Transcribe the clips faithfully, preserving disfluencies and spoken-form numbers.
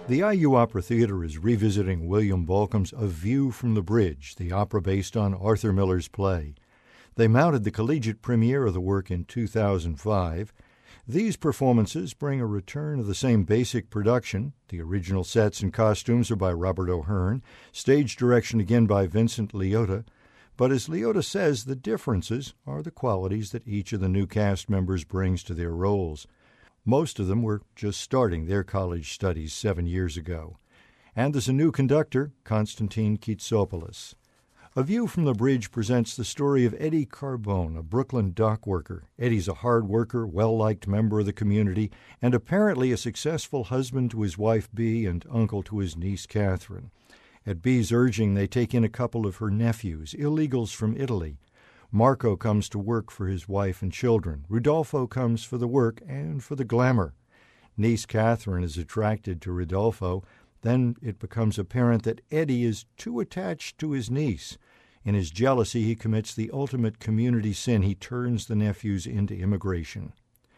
The I U Opera Theater is revisiting William Bolcom's A View from the Bridge, the opera based on Arthur Miller's play. They mounted the collegiate premiere of the work in two thousand five. These performances bring a return of the same basic production. The original sets and costumes are by Robert O'Hearn, stage direction again by Vincent Liotta. But as Liotta says, the differences are the qualities that each of the new cast members brings to their roles. Most of them were just starting their college studies seven years ago. And there's a new conductor, Konstantin Kitsopoulos. A View from the Bridge presents the story of Eddie Carbone, a Brooklyn dock worker. Eddie's a hard worker, well-liked member of the community, and apparently a successful husband to his wife, Bea, and uncle to his niece, Catherine. At Bea's urging, they take in a couple of her nephews, illegals from Italy. Marco comes to work for his wife and children. Rodolfo comes for the work and for the glamour. Niece Catherine is attracted to Rodolfo. Then it becomes apparent that Eddie is too attached to his niece. In his jealousy, he commits the ultimate community sin. He turns the nephews into immigration.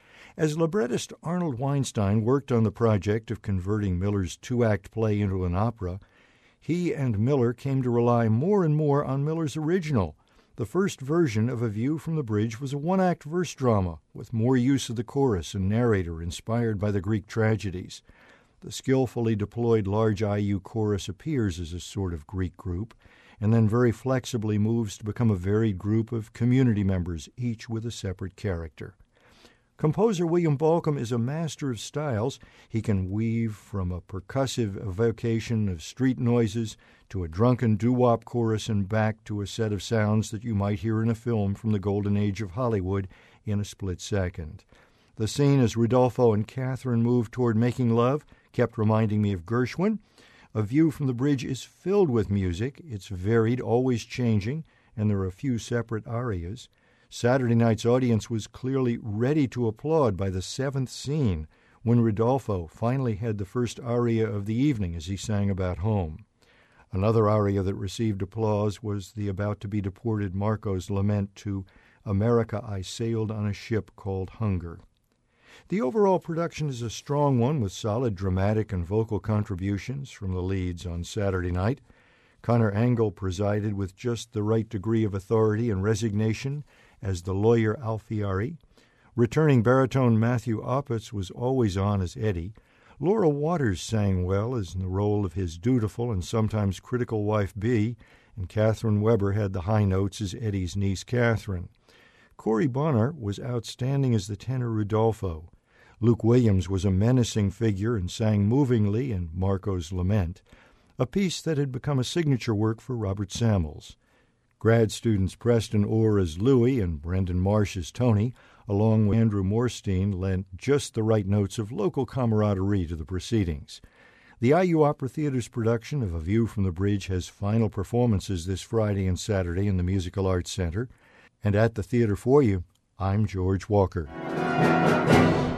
As librettist Arnold Weinstein worked on the project of converting Miller's two-act play into an opera, he and Miller came to rely more and more on Miller's original. The first version of A View from the Bridge was a one-act verse drama with more use of the chorus and narrator inspired by the Greek tragedies. The skillfully deployed large I U chorus appears as a sort of Greek group and then very flexibly moves to become a varied group of community members, each with a separate character. Composer William Bolcom is a master of styles. He can weave from a percussive evocation of street noises to a drunken doo-wop chorus and back to a set of sounds that you might hear in a film from the golden age of Hollywood in a split second. The scene as Rodolfo and Catherine move toward making love kept reminding me of Gershwin. A View from the Bridge is filled with music. It's varied, always changing, and there are a few separate arias. Saturday night's audience was clearly ready to applaud by the seventh scene when Rodolfo finally had the first aria of the evening as he sang about home. Another aria that received applause was the about-to-be-deported Marco's lament to America, I Sailed on a Ship Called Hunger. The overall production is a strong one with solid dramatic and vocal contributions from the leads on Saturday night. Connor Angle presided with just the right degree of authority and resignation as the lawyer Alfieri. Returning baritone Matthew Opitz was always on as Eddie. Laura Waters sang well as in the role of his dutiful and sometimes critical wife Bea, and Catherine Weber had the high notes as Eddie's niece Catherine. Corey Bonner was outstanding as the tenor Rodolfo. Luke Williams was a menacing figure and sang movingly in Marco's Lament, a piece that had become a signature work for Robert Samuels. Grad students Preston Orr as Louis and Brendan Marsh as Tony, along with Andrew Morstein, lent just the right notes of local camaraderie to the proceedings. The I U Opera Theater's production of A View from the Bridge has final performances this Friday and Saturday in the Musical Arts Center. And at the theater for you, I'm George Walker.